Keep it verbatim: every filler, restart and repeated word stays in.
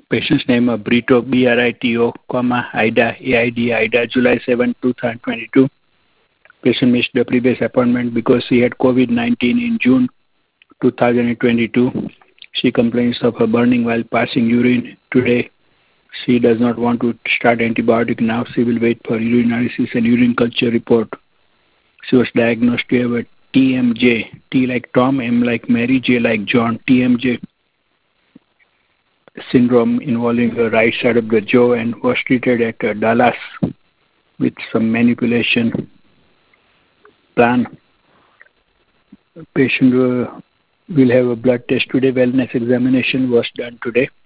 Patient's name of Brito, B R I T O, comma, Ida, A I D, Ida, July seventh, twenty twenty-two. Patient missed the previous appointment because she had COVID nineteen in June two thousand twenty-two. She complains of her burning while passing urine. Today, she does not want to start antibiotic now. She will wait for urine analysis and urine culture report. She was diagnosed to have a T M J, T like Tom, M like Mary, J like John, T M J syndrome involving the right side of the jaw, and was treated at uh, Dallas with some manipulation plan. Patient uh, will have a blood test today. Wellness examination was done today.